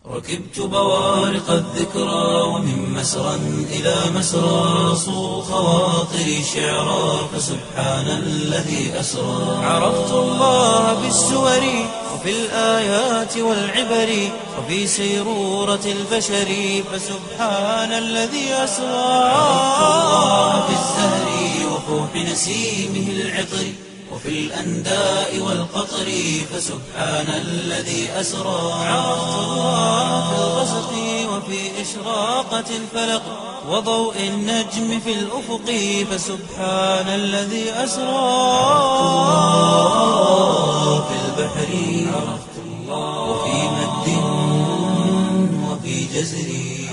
ركبت بوارق الذكرى ومن مسرى إلى مسرى صو خواطري شعرا فسبحان الذي أسرى عرفت الله بالسور وفي الآيات والعبر وفي سيرورة البشر فسبحان الذي أسرى عرفت الله بالزهر وفوح نسيمه العطر وفي الأنداء والقطر فسبحان الذي أسرى عرفت الله في الغسق وفي إشراقة الفلق وضوء النجم في الأفق فسبحان الذي أسرى عرفت الله في البحر عرفت الله وفي مد وفي جزر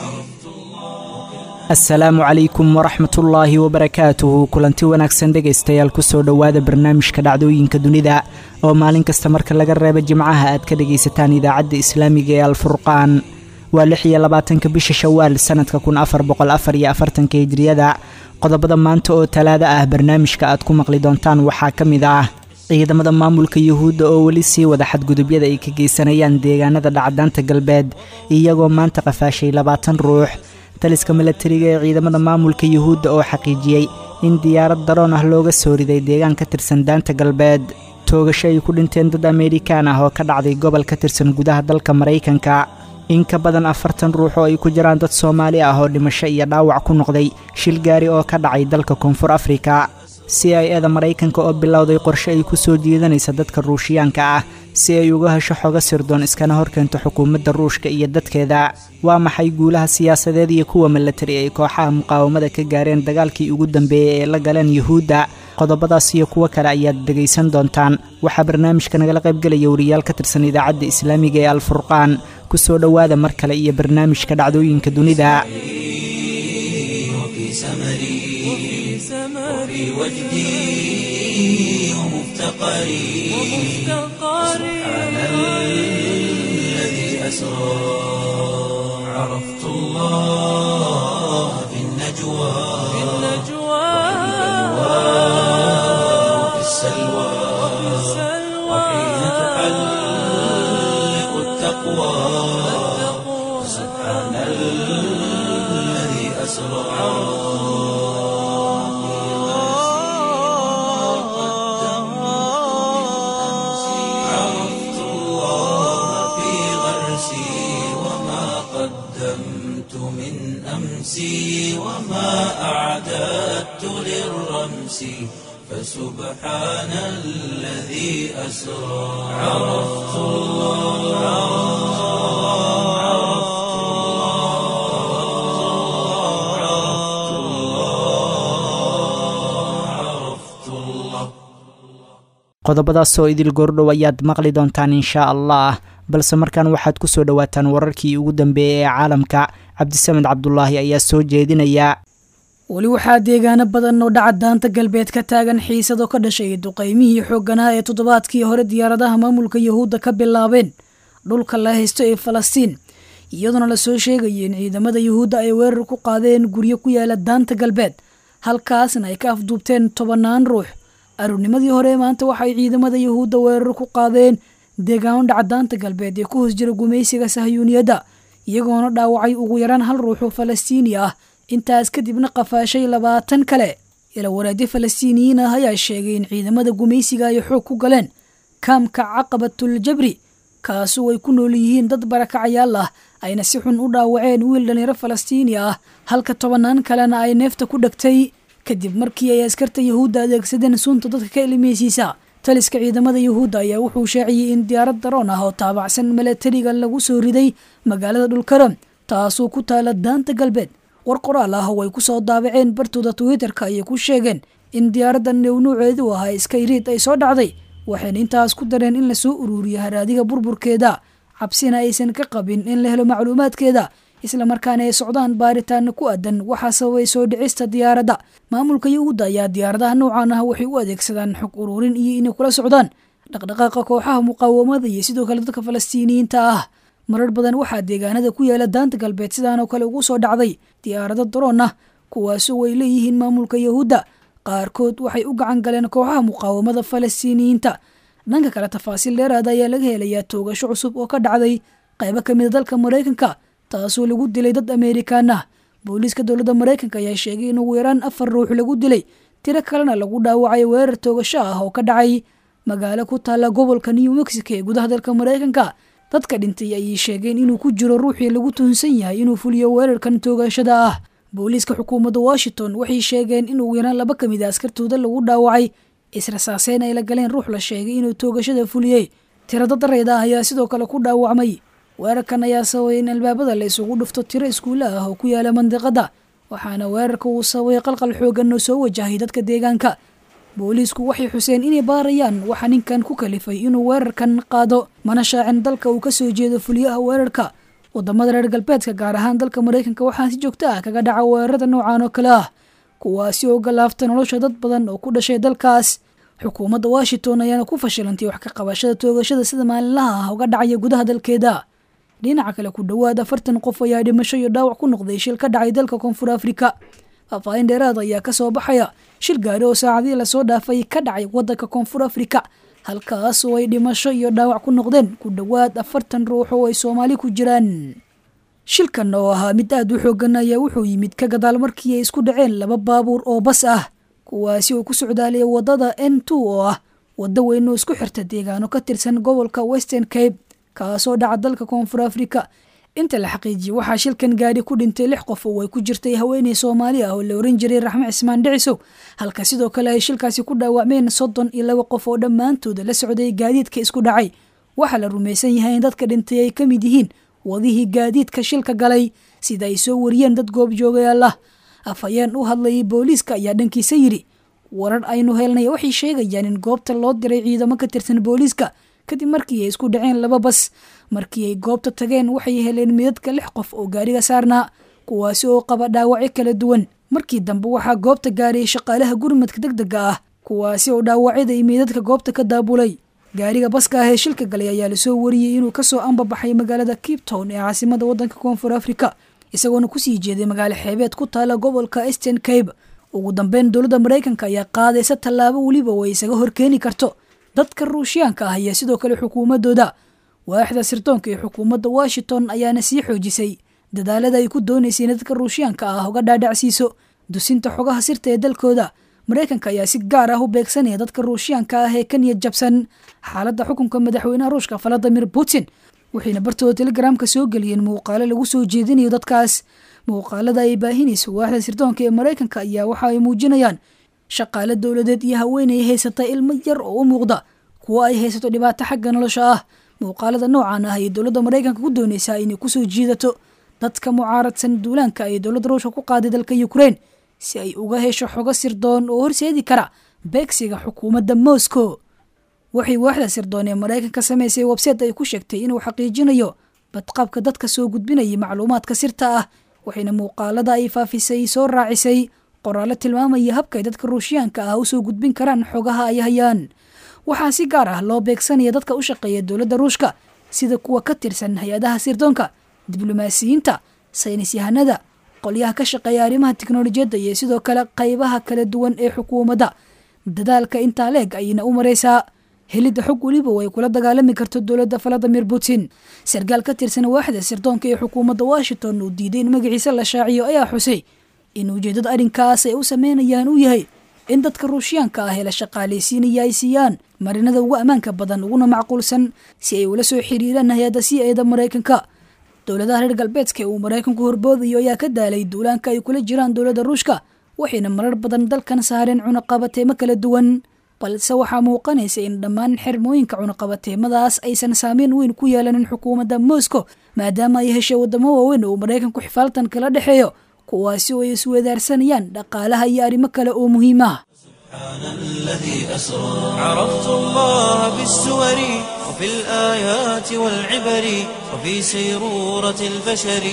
asalaamu calaykum waraxmat ullaahi wabarakaatuhu kulanti wanaagsan dhegaystayaal kusoo dhowaada barnaamijka dhacdooyinka dunida oo maalin kasta marka laga reebo jimcaha aad ka dhegaysataan idaacadda islaamiga ee alfurqaan waa 26 bisha shawaal sanadka 1444 hijriyada qodobada maanta oo talaado ah barnaamijka aad ku maqli doontaan waxaa ka mid ah ciidamada maamulka yuhuudda oo weli sii wada xadgudubyada ay ka geysanayaan deegaanada dhacdaanta galbeed iyagoo maanta qafaashay 20 ruux taliska milatariga ee ciidamada maamulka yuhuudda oo xaqiijiyey in diyaarad daroon ah looga soo riday deegaan ka tirsan daanta galbeed toogasho ay ku dhinteen dad Ameerikaan ah oo ka dhacday gobol ka tirsan gudaha dalka Mareykanka in ka badan 40 ruux oo ay ku jiraan dad Soomaali ah oo dhimasho iyo dhaawac ku noqday shil gaari oo ka dhacay dalka Koonfur Afrika CIA-da Mareykanka oo bilowday qorshe ay ku soo jeedanaysa dadka Ruushiyaanka ah si ay uga hesho xogo sirdoon iskana horkeento xukuumadda Ruushka iyo dadkeeda waa maxay guulaha siyaasadeed iyo kuwa military ay kooxaha muqaawamada ka gaareen dagaalkii ugu dambeeyay ee la galeen Yuhuudda qodobadaas iyo kuwa kale ayaad dhageysan doontaan waxa barnaamijka nagala qayb galaya wariyaal ka tirsan idaacadda islaamiga ee Alfurqaan kusoo dhowaada mar kale iyo barnaamijka dhacdooyinka dunida وفي وجدي ومفتقري سبحان الذي أسرى عرفت الله في النجوى وفي السلوى وحين تحلق التقوى سبحان الذي أسرى وما أعددت للرمس فسبحان الذي أسرى عرفت الله qodobadaas oo idil goordhow ayaad maqli doontaan insha Allah balse markaan waxaad ku soo dhawaataan wararkii ugu dambeeyay ee caalamka cabdisamed cabdullaahi ayaa soo jeedinaya wali waxaa deegaano badan oo dhaca daanta galbeed ka taagan xiisado ka dhashay duqeymihii xooganaha ee toddobaadkii hore diyaaradaha maamulka yuhuudda ka bilaabeen dhulka la haysto ee Falastiin iyadoo la soo sheegay in ciidamada yuhuudda ay weerar ku qaadeen guryo ku yaala daanta galbeed halkaasna ay ka afduubteen 10 ruux arunimadii hore maanta waxay ciidamada yuhuudda weerar ku qaadeen deegaano dhaca daanta galbeed ee ku hoos jira gumaysiga Sahyuuniyadda iyagoona dhaawacay ugu yaraan 1 ruux oo Falastiini ah intaas kadibna qafaashay 20 kale ila waraadi Falastiiniyiin ah ayaa sheegay in ciidamada gumaysiga ay xoog ku galeen kaamka Caqabatul Jabri kaasoo ay ku nool yihiin dad barakacayaal ah ayna si xun u dhaawaceen wiil dhalinyaro Falastiini ah halka 10 kalena ay neefta ku dhagtay kadib markii ay askarta yuhuudda adeegsadeen sunta dadka ka ilmeysiisa taliska ciidamada yuhuudda ayaa wuxuu shaaciyay in diyaarad daroon ah oo taabacsan milatariga lagu soo riday magaalada dhulkaram taasoo ku taala daanta galbeed war qoraal ah oo ay ku soo daabaceen bartooda Twitter-ka ay ku sheegeen in diyaaraddan nuuceedu ahaa Skyrit ay soo dhacday waxayna intaas ku dareen in la soo ururiyo haraadiga burburkeeda cabsina aysan ka qabin in la helo macluumaadkeeda isla markaana ay socdaan baaritaan ku aadan waxa sababay soo dhicista diyaaradda maamulka yuhuudda ayaa diyaaradaha noocan ah waxay u adeegsadaan xog ururin iyo inay kula socdaan dhaqdhaqaaqa kooxaha muqaawamada iyo sidoo kale dadka Falastiiniyiinta ah marar badan waxaa deegaanada ku yaala daanta galbeed sidaan oo kale ugu soo dhacday diyaarado daroon ah kuwaasoo ay leeyihiin maamulka yuhuudda qaarkood waxay u gacan galeen kooxaha muqaawamada Falastiiniyiinta dhanka kale tafaasiil dheeraad ayaa laga helayaa toogasho cusub oo ka dhacday qaybo ka mid a dalka maraykanka taasoo lagu dilay dad Ameerikaan ah. booliiska dowladda maraykanka ayaa sheegay in ugu yaraan 4 ruux lagu dilay tiro kalena lagu dhaawacay weerar toogasho ah oo ka dhacay magaalo ku taala gobolka New Mexico ee gudaha dalka maraykanka. dadka dhintay ayay sheegeen inuu ku jiro ruuxii lagu tuhunsan yahay inuu fuliyo weerarkan toogashada ah. booliiska xukuumadda Washington waxay sheegeen in ugu yaraan 2 ka mid ah askartooda lagu dhaawacay israsaaseen ay la galeen ruux la sheegay inuu toogashada fuliyay. tirada darayda ayaa sidoo kale ku dhaawacmay. weerarkan ayaa sababay in albaabada la isugu dhufto tiro iskuulo ah oo ku yaala mandiqada, waxaana weerarka uu sababay qalqal xoogan oo soo wajahay dadka deegaanka. booliisku waxay xuseen inay baarayaan waxa ninkan ku kalifay inuu weerarkan qaado, mana shaacin dalka uu ka soo jeedo fuliyaha weerarka. wadamada reer galbeedka gaar ahaan dalka maraykanka waxaa si joogto ah kaga dhaca weerarada noocan oo kale ah, kuwaasi oo galaafta nolosha dad badan oo ku dhashay dalkaas. xukuumadda Washington ayaana ku fashilantay wax ka qabashada toogashada sida maalinlaha ah uga dhacaya gudaha dalkeeda. dhinaca kale ku dhawaad 40 qof ayaa dhimasho iyo dhaawac ku noqday shil ka dhacay dalka Koonfur Afrika. faahfaahin dheeraad ayaa ka soo baxaya shil gaari oo saacadii la soo dhaafay ka dhacay waddanka Koonfur Afrika, halkaas oo ay dhimasho iyo dhaawac ku noqdeen ku dhawaad 40 ruux oo ay Soomaali ku jiraan. shilkan oo ahaa mid aad u xooggan ayaa wuxuu yimid ka gadaal markii ay isku dhaceen 2 baabuur oo bas ah, kuwaasi oo ku socdaalaya wadada N2 oo ah waddo weyn oo isku xirta deegaano ka tirsan gobolka Western Cape kaasoo dhaca dalka Koonfur Afrika. inta la xaqiijiyay waxaa shilkan gaari ku dhintay 6 qof oo ay ku jirtay haweeney Soomaali ah oo la oran jiray Raxme Cismaan Dhiciso, halka sidoo kale ay shilkaasi ku dhaawacmeen 32 qof oo dhammaantood la socday gaadiidka isku dhacay. waxaa la rumaysan yahay in dadka dhintay ay ka mid yihiin wadihii gaadiidka shilka galay, sida ay soo wariyeen dad goobjoogayaal ah. afhayeen u hadlayay booliiska ayaa dhankiisa yidhi, warar aynu helnay waxay sheegayaan in goobta loo diray ciidamo ka tirsan booliiska kadib markii ay isku dhaceen 2 bas. markii ay goobta tageen waxay heleen midadka 6 qof oo gaariga saarnaa, kuwaasi oo qaba dhaawacyo kala duwan. markii dambe waxaa goobta gaaray shaqaalaha gurmadka degdega ah, kuwaasi oo dhaawacyada iyo midadka goobta ka daabulay. gaariga baska ah ee shilka galay ayaa la soo wariyay inuu kasoo ambabaxay magaalada Cape Town ee caasimada waddanka Koonfur Afrika, isagoona kusii jeeday magaalo xeebeed ku taala gobolka Eastern Cape. ugu dambeyn dowladda maraykanka ayaa qaadaysa tallaabo weliba oo isaga horkeeni karto dadka Ruushyaanka ah iyo sidoo kale xukuumadooda. waaxda sirdoonka ee xukuumadda Washington ayaana sii xoojisay dadaalada ay ku doonaysay dadka Ruushyaanka ah uga dhaadhacsiiso dusinta xogaha sirta ee dalkooda. maraykanka ayaa si gaar ah u beegsanaya dadka Ruushyaanka ah ee ka niyad jabsan xaaladda xukunka madaxweynaha Ruushka Vladimir Putin, waxayna bartooda Telegramka soo geliyeen muuqaalo lagu soo jeedinayo dadkaas. muuqaalada ay baahinayso waaxda sirdoonka ee maraykanka ayaa waxa ay muujinayaan shaqaale dowladeed iyo haweeney haysata ilmo yar oo u muuqda kuwa ay haysato dhibaato xagga nolosha ah. muuqaalada noocan ah ay dowladda maraykanka ku doonaysaa inay ku soo jiidato dadka mucaaradsan duulaanka ay dowladda Ruushka ku qaaday dalka Ukraine si ay uga hesho xogo sirdoon oo horseedi kara beegsiga xukuumadda Moscow. waxay waaxda sirdoon ee maraykanka samaysay website ay ku sheegtay inuu xaqiijinayo badqabka dadka soo gudbinaya macluumaadka sirta ah, waxayna muuqaalada ay faafisay soo raacisay qoraallo tilmaamaya habka ay dadka Ruushyaanka ah u soo gudbin karaan xogaha ay hayaan. waxaa si gaar ah loo beegsanaya dadka u shaqeeya dowladda Ruushka sida kuwa ka tirsan hay-adaha sirdoonka, diblomaasiyiinta, saynisyahanada, qolyaha ka shaqeeya arrimaha tiknoolajiyadda iyo sidoo kale qaybaha kala duwan ee xukuumadda. dadaalka intaa leeg ayayna u maraysaa helidda xog weliba oo ay kula dagaalami karto dowladda Vladimir Putin. sargaal ka tirsan waaxda sirdoonka ee xukuumadda Washington uu diiday in magaciisa la shaaciyo ayaa xusay in ujeedada arrinkaas ay u sameynayaan uu yahay in dadka Ruushyaanka ah la shaqaaleysiinaya ay siiyaan marinada ugu ammaanka badan uguna macquulsan si ay ula soo xiriiraan hay'adda CIA Maraykanka. dowladaha reer galbeedka ee uu Maraykanku horboodayo ayaa ka daalay duulaanka ay kula jiraan dowladda Ruushka, waxayna marar badan dalkan saareen cunaqabateemo kala duwan, balse waxaa muuqanaysa in dhammaan xirmooyinka cunaqabateemadaas aysan saameyn weyn ku yeelanin xukuumadda Moscow, maadaama ay heshay wadamo waaweyn oo Maraykanku xifaaltan kala dhexeeyo, kuwaasi oo ay isweydaarsanayaan dhaqaalaha iyo arrimo kale oo muhiim ah. سبحان الذي أسرى عرفت الله بالسور وفي الآيات والعبر وفي سيرورة البشر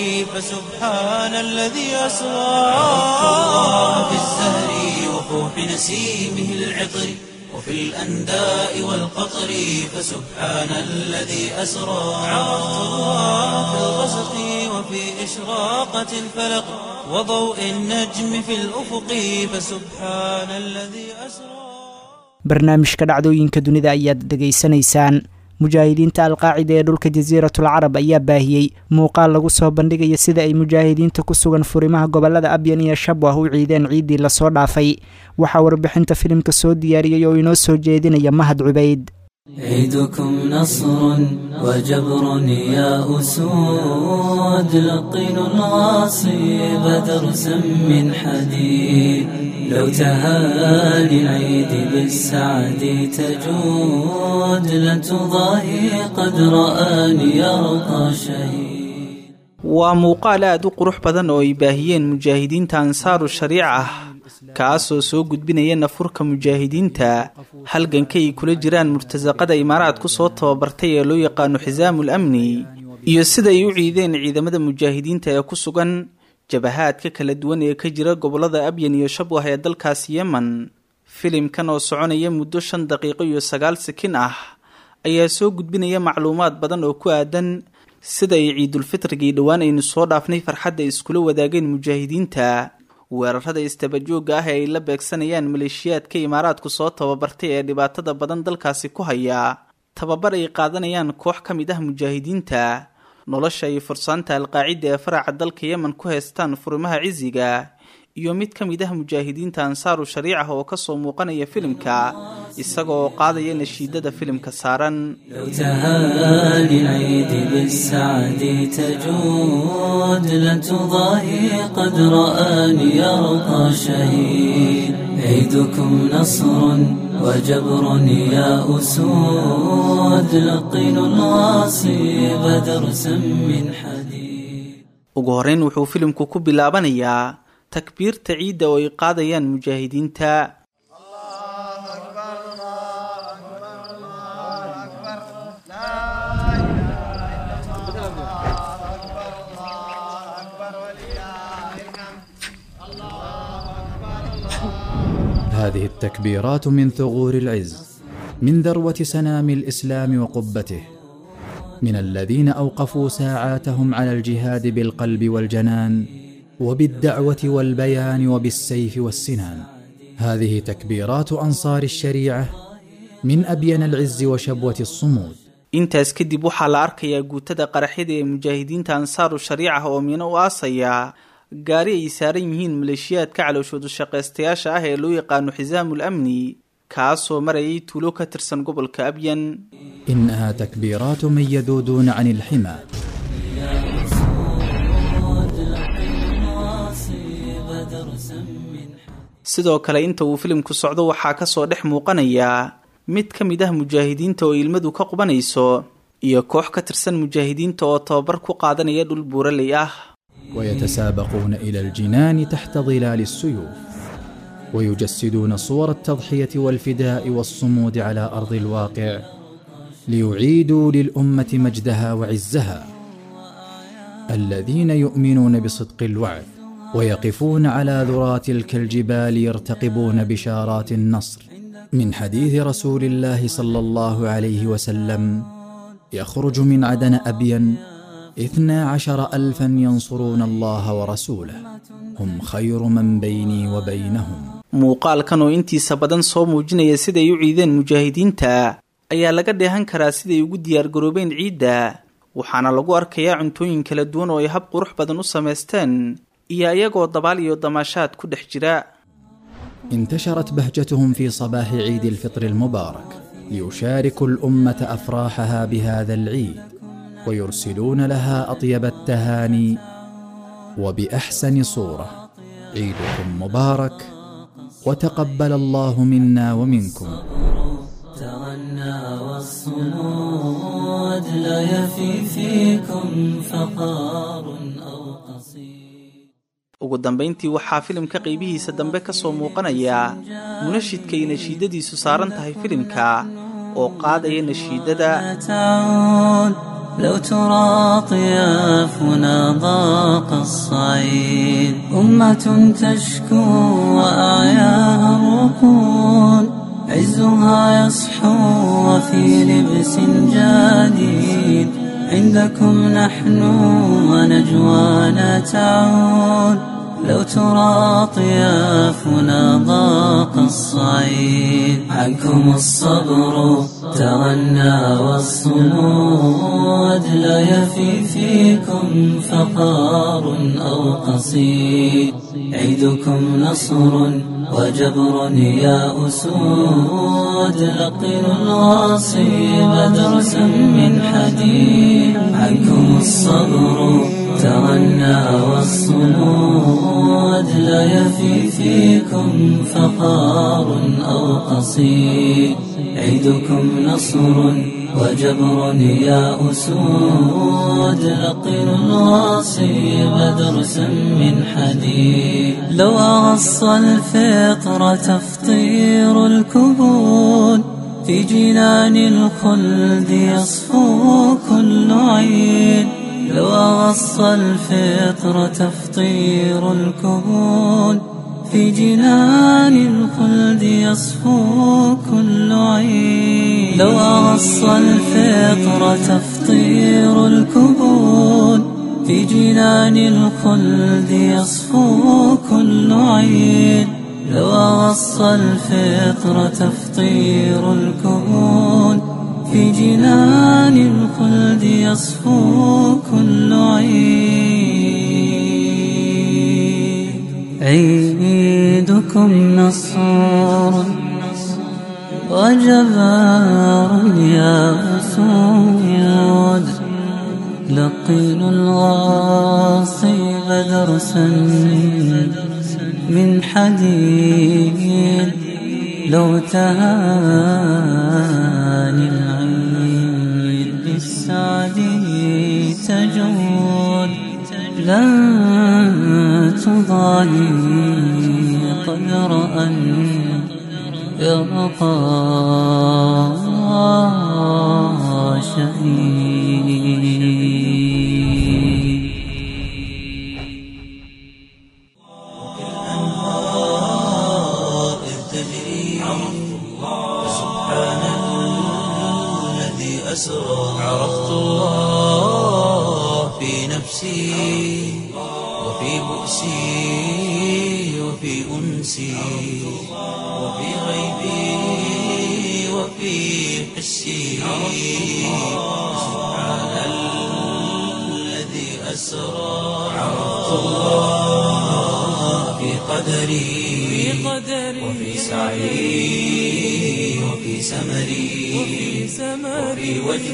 فسبحان الذي أسرى عرفت الله بالزهر وفوح نسيمه العطر وفي الأنداء والقطر فسبحان الذي أسرى عرفت الله في الغسق وفي إشراقة الفلق وضوء النجم في الأفق فسبحان الذي أسرى. barnaamijka dhacdooyinka dunida ayaad dhegaysanaysaan. mujaahidiinta alqaacida ee dhulka jasiiratul carab ayaa baahiyey muuqaal lagu soo bandhigaya sida ay mujaahidiinta ku sugan furimaha gobolada abyan iyo shabwah u ciideen ciiddii lasoo dhaafay. waxaa warbixinta filimka soo diyaariyey oo inoo soo jeedinaya mahad cubayd. عيدكم نصر وجبر يا أسود لقين الغاصب درسا من حديد لو تهاني العيد بالسعد تجود لن تضاهي قد رآني يرقى شهيد. waa muuqaal aad u qurux badan oo ay baahiyeen mujaahidiinta ansaaru shariica ah kaasoo soo gudbinaya nafurka mujaahidiinta halganka ay kula jiraan murtasaqada imaaraadku soo tababartay ee loo yaqaano xisaamul amni iyo sida ay u ciideen ciidamada mujaahidiinta ee ku sugan jabahaadka kala duwan ee ka jira gobolada abyan iyo shabwah ee dalkaasi yemen. filimkan oo soconaya muddo 5 daqiiqo iyo 9 sakin ah ayaa soo gudbinaya macluumaad badan oo ku aadan sida ay ciidulfitrigii dhowaan aynu soo dhaafnay farxadda iskula wadaageen mujaahidiinta, weerarada istabajooga ah ee ay la beegsanayaan maleeshiyaadka imaaraadku soo tababartay ee dhibaatada badan dalkaasi ku haya, tababar ay qaadanayaan koox ka mid ah mujaahidiinta, nolosha ay fursaanta alqaacida ee faraca dalka yemen ku haystaan furimaha ciziga, iyo mid ka mid ah mujaahidiinta ansaaru shariica oo ka soo muuqanaya filimka isaga oo qaadaya nashiidada filimka saaran. لو تهاني العيد بالسعد تجود لن تضاهي قد رآني يرقى شهيد. عيدكم نصر وجبر يا أسود لقين الغاصب درسا من حديد. ugu horeyn wuxuu filimku ku bilaabanayaa takbiirta ciidda oo ay qaadayaan mujaahidiinta. هذه التكبيرات من ثغور العز، من ذروة سنام الإسلام وقبته، من الذين أوقفوا ساعاتهم على الجهاد بالقلب والجنان وبالدعوة والبيان وبالسيف والسنان. هذه تكبيرات أنصار الشريعة من أبين العز وشبوة الصمود. intaas kadib waxaa la arkayaa guutada qaraxyada ee mujaahidiinta ansaaru shariica oo miino u aasaya gaari ay saaran yihiin maleeshiyaadka calooshoodu shaqaystayaasha ah ee loo yaqaano xisaamul amni kaasoo marayay tuulo ka tirsan gobolka abyan. إنها تكبيرات من يذودون عن الحمى. sidoo kale inta uu filimku socdo waxaa ka soo dhex muuqanaya mid ka mid ah mujaahidiinta oo ilmadu ka qubanayso iyo koox ka tirsan mujaahidiinta oo tababar ku qaadanaya dhul buuraley ah. ويتسابقون إلى الجنان تحت ظلال السيوف، ويجسدون صور التضحية والفداء والصمود على أرض الواقع ليعيدوا للأمة مجدها وعزها. الذين يؤمنون بصدق الوعد ويقفون على ذرات تلك الجبال يرتقبون بشارات النصر. من حديث رسول الله صلى الله عليه وسلم: يخرج من عدن أبين 12,000 ينصرون الله ورسوله هم خير من بيني وبينهم. muuqaalkan oo intiisa badan soo muujinaya siday u ciideen mujaahidiinta ayaa laga dheehan karaa siday ugu diyaargaroobeen ciidda, waxaana lagu arkayaa cuntooyin kala duwan oo ay hab qurux badan u samaysteen iyo iyagoo dabaal iyo damaashaad ku dhex jira. انتشرت بهجتهم في صباح عيد الفطر المبارك ليشاركوا الأمة أفراحها بهذا العيد ويرسلون لها أطيب التهاني وبأحسن صورة. عيدكم مبارك وتقبل الله منا ومنكم. تغنى والصمود لا يفي فيكم فقار أو قصيد. ugu dambayntii waxaa filimka qaybihiisa dambe ka soo muuqanaya munashidka ay nashiidadiisu saaran tahay filimka oo qaadaya nashiidada. لو ترى طيافنا ضاق الصعيد أمة تشكو وأعياها الركود عزها يصحو وفي لبس جديد عندكم نحن ونجوانا تعود لو ترى طيافنا ضاق الصعيد عنكم الصبر تغنى والصمود لا يفي فيكم فقار أو قصيد عيدكم نصر وجبر يا أسود لقنوا الغاصب درسا من حديد عنكم الصبر تغنى والصمود لا يفي فيكم فقار أو قصيد عيدكم نصر وجبر يا أسود لقنوا الغاصب درسا من حديد لو أغص الفطر تفطير الكبود في جنان الخلد يصفو كل عيد لو أغص الفطر تفطير الكبود في جنان الخلد يصفو كل عيد لو أغص الفطر تفطير الكبود في جنان الخلد يصفو كل عيد لو أغص الفطر تفطير الكبود في جنان الخلد يصفو كل عيد عيدكم نصر وجبار يا أسود لقنوا الغاصب درسا من حديد لو تهاني العيد بالسعد تجود لا تضاهي قدر أن يبقى شهيد عرفت الله في نفسي وفي بؤسي وفي أنسي وفي غيبي وفي حسي سبحان الذي أسرى عرفت الله في قدري وفي سعي وفي سمري وفي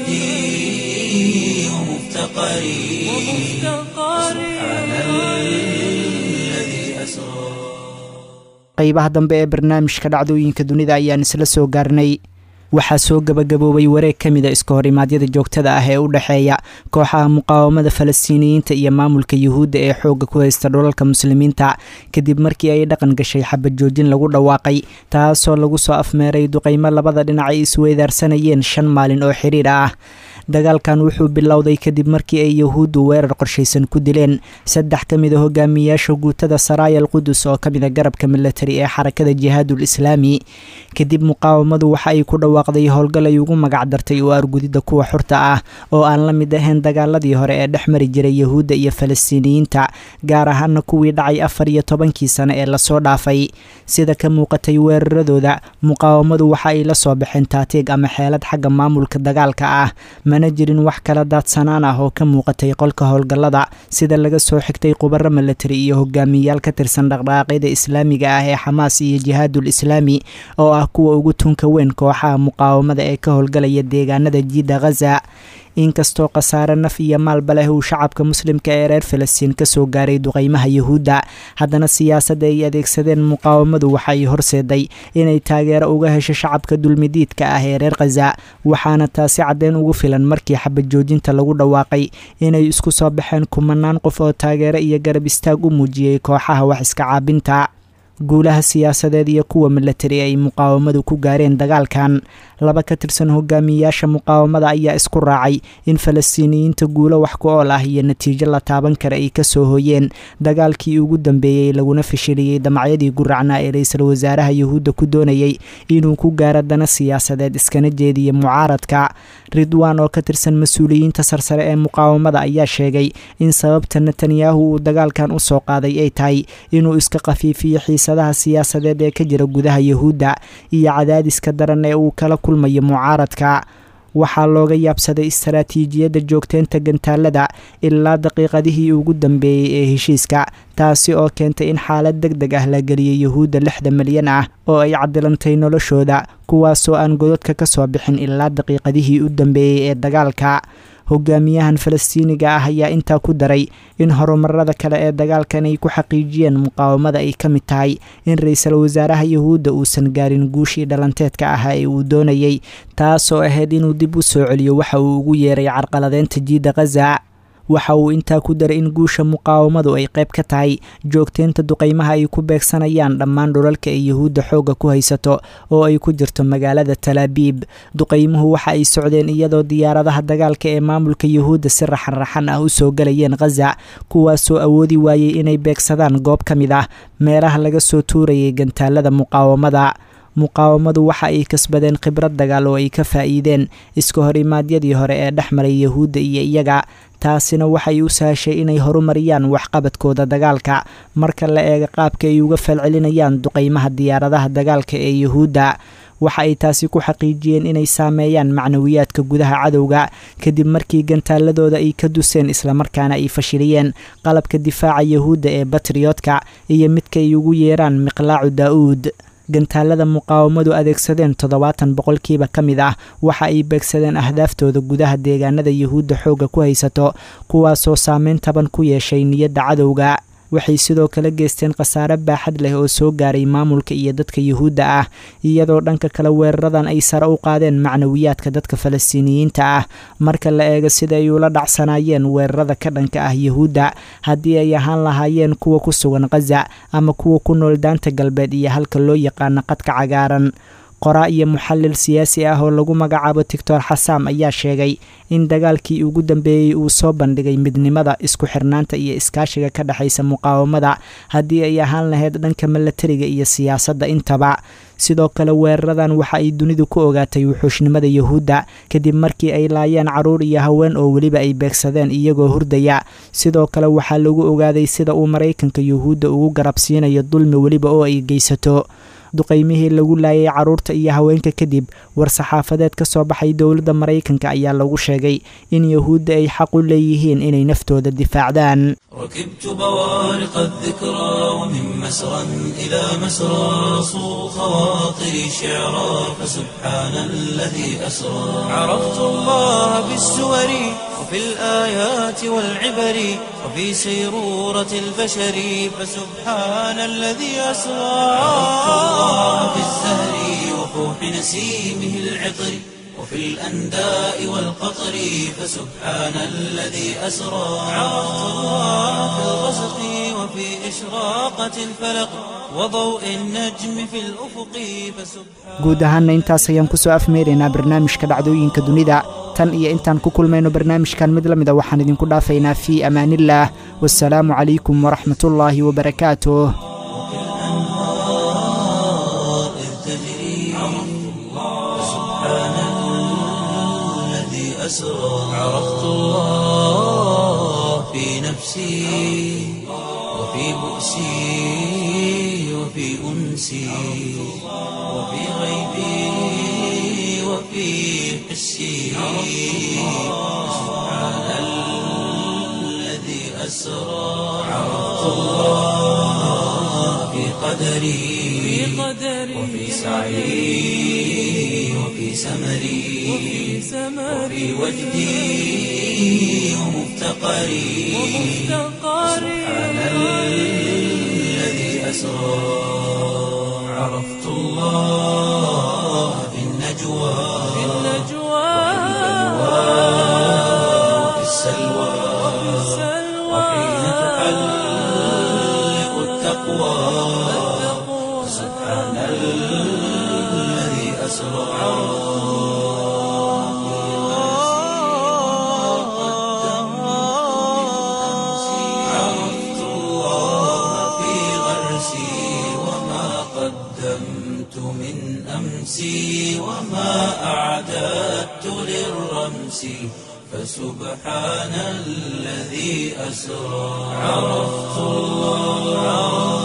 وجدي ومفتقري سبحان الذي أسرى. qaybaha dambe ee barnaamijka dhacdooyinka dunida ayaan isla soo gaarnay. waxaa soo gabagaboobay wareeg ka mida iska horimaadyada joogtada ah ee u dhexeeya kooxaha muqaawamada falastiiniyiinta iyo maamulka yuhuudda ee xoogga ku haysta dhulalka muslimiinta kadib markii ay dhaqan gashay xabad joojin lagu dhawaaqay taasoo lagu soo afmeeray duqaymo labada dhinac ay isweydaarsanayeen 5 maalin oo xiriir ah. dagaalkan wuxuu bilowday kadib markii ay yuhuuddu weerar qorshaysan ku dileen 3 ka mid ah hogaamiyaasha guutada Saraaya al-Qudus oo ka mid ah garabka military ee xarakada Jihaadul Islaami. kadib muqaawamadu waxa ay ku dhawaaqday howlgal ay ugu magac dartay oo argudida kuwa xurta ah oo aan la mid ahayn dagaaladii hore ee dhexmari jiray yuhuudda iyo falastiiniyiinta gaar ahaan kuwii dhacay 14 sano ee la soo dhaafay. sida ka muuqatay weeraradooda muqaawamadu waxa ay la soo baxeen taatiig ama xeelad xagga maamulka dagaalka ah mana jirin wax kala daadsanaan ah oo ka muuqatay qolka howlgallada sida laga soo xigtay khubaro military iyo hogaamiyayaal ka tirsan dhaqdhaqaaqyada islaamiga ah ee Xamaas iyo Jihaadul Islaami oo ah kuwa ugu tunka weyn kooxaha muqaawamada ee ka howlgalaya deegaanada jiida Gaza. inkastoo qasaare naf iyo maalba leh uu shacabka muslimka ee reer Falastiin ka soo gaaray duqaymaha Yuhuudda, haddana siyaasadda ay adeegsadeen muqaawamadu waxa ay horseeday inay taageero uga hesho shacabka dulmidiidka ah ee reer Gaza, waxaana taasi cadeen ugu filan markii xabad joojinta lagu dhawaaqay inay isku soo baxeen kumanaan qof oo taageero iyo garab istaag u muujiyay kooxaha wax iska caabinta. guulaha siyaasadeed iyo kuwa milatari ay muqaawamadu ku gaareen dagaalkan. laba ka tirsan hogaamiyayaasha muqaawamada ayaa isku raacay in falastiiniyiinta guulo wax ku ool ah iyo natiijo la taaban kara ay kasoo hooyeen dagaalkii ugu dambeeyey laguna fashiliyey damacyadii guracnaa ee ra-iisul wasaaraha yuhuudda ku doonayay inuu ku gaaro dana siyaasadeed iskana jeediya mucaaradka. ridwaan oo ka tirsan mas-uuliyiinta sarsare ee muqaawamada ayaa sheegay in sababta netanyahu uu dagaalkan u soo qaaday ay tahay inuu iska khafiifiyo xiisadaha siyaasadeed ee ka jira gudaha yuhuudda iyo cadaadiska daran ee uu kala kulmayo mucaaradka. waxaa looga yaabsaday istaraatiijiyadda joogteynta gantaalada ilaa daqiiqadihii ugu dambeeyey ee heshiiska, taasi oo keentay in xaalad deg deg ah la geliyay yuhuudda 60 milyan ah oo ay cadilantay noloshooda, kuwaasoo aan gododka ka soo bixin ilaa daqiiqadihii u dambeeyey ee dagaalka. hogaamiyahan falastiiniga ah ayaa intaa ku daray in horumarada kale ee dagaalkan ay ku xaqiijiyeen muqaawamada ay ka mid tahay in ra-iisul wasaaraha yuhuudda uusan gaarin guushii dhalanteedka ahaa ee uu doonayay, taasoo ahayd inuu dib u soo celiyo waxa uu ugu yeeray carqaladeynta jiida khaza. waxa uu intaa ku daray in guusha muqaawamadu ay qayb ka tahay joogteynta duqaymaha ay ku beegsanayaan dhammaan dhulalka ay yuhuudda xoogga ku haysato oo ay ku jirto magaalada talaabiib. duqaymuhu waxa ay socdeen iyadoo diyaaradaha dagaalka ee maamulka yuhuudda si raxan-raxan ah u soo galayeen khaza, kuwaasoo awoodi waayey inay beegsadaan goob ka mid ah meelaha laga soo tuurayay gantaalada muqaawamada. muqaawamadu waxa ay kasbadeen khibrad dagaal oo ay ka faa'iideen iska hor imaadyadii hore ee dhex maray yuhuudda iyo iyaga, taasina waxay u sahashay inay horumariyaan waxqabadkooda dagaalka marka la eego qaabka ay uga falcelinayaan duqaymaha diyaaradaha dagaalka ee yuhuudda. waxa ay taasi ku xaqiijiyeen inay saameeyaan macnawiyaadka gudaha cadowga kadib markii gantaaladooda ay ka duseen islamarkaana ay fashiliyeen qalabka difaaca yuhuudda ee batriyootka iyo midka ay ugu yeeraan miqlaacu daa'uud. gantaalada muqaawamadu adeegsadeen 70 boqolkiiba ka mid ah waxa ay beegsadeen ahdaaftooda gudaha deegaanada yuhuudda xoogga ku haysato, kuwaasoo saameyn taban ku yeeshay niyadda cadowga. waxay sidoo kale geysteen khasaare baaxad leh oo soo gaaray maamulka iyo dadka yuhuudda ah, iyadoo dhanka kale weeraradan ay sare u qaadeen macnawiyaadka dadka falastiiniyiinta ah marka la eego sida ay ula dhacsanaayeen weerarada ka dhanka ah yuhuudda, haddii ay ahaan lahaayeen kuwa ku sugan khaza ama kuwa ku nool daanta galbeed iyo halka loo yaqaano qadka cagaaran. qoraa iyo muxallil siyaasi ah oo lagu magacaabo doctor xasaam ayaa sheegay in dagaalkii ugu dambeeyey uu soo bandhigay midnimada, isku xirnaanta iyo iskaashiga ka dhexaysa muqaawamada haddii ay ahaan lahayd dhanka milatariga iyo siyaasadda intaba. sidoo kale weeraradan waxa ay dunidu ku ogaatay wuxuushnimada yuhuudda kadib markii ay laayeen caruur iyo haween oo weliba ay beegsadeen iyagoo hurdaya. sidoo kale waxaa lagu ogaaday sida uu maraykanka yuhuudda ugu garabsiinayo dulmi weliba oo ay geysato. duqaymihii lagu laayay caruurta iyo haweenka kadib war-saxaafadeed ka soo baxay dowladda maraykanka ayaa lagu sheegay in yuhuudda ay xaq u leeyihiin inay naftooda difaacdaan. ركبت بوارق الذكرى ومن مسرى إلى مسرى صو خواطري شعرا فسبحان الذي أسرى. عرفت الله بالسور وفي الآيات والعبر وفي سيرورة البشر فسبحان الذي أسرى. عرفت الله بالزهر وفوح نسيمه العطر وفي الأنداء والقطر فسبحان الذي أسرى. عرفت الله في الغسق وفي إشراقة الفلق وضوء النجم في الأفق فسبحان. guud ahaana intaas ayaan kusoo afmeeraynaa barnaamijka dhacdooyinka dunida, tan iyo intaan ku kulmayno barnaamijkan mid la mida waxaan idinku dhaafaynaa fii amaanillaah, wassalaamu calaykum waraxmatullaahi wabarakaatuh. عرفت الله في نفسي وفي بؤسي وفي أنسي وفي غيبي وفي حسي. سبحان الذي أسرى. عرفت الله في قدري وفي سعي وفي سمري وفي وجدي ومفتقري. سبحان الذي أسرى. عرفت الله في النجوى وفي السلوى وحين تحلق التقوى أسرى عرفت الله في غرسي وما قدمت من أمسي وما أعددت للرمس فسبحان الذي أسرى عرفت الله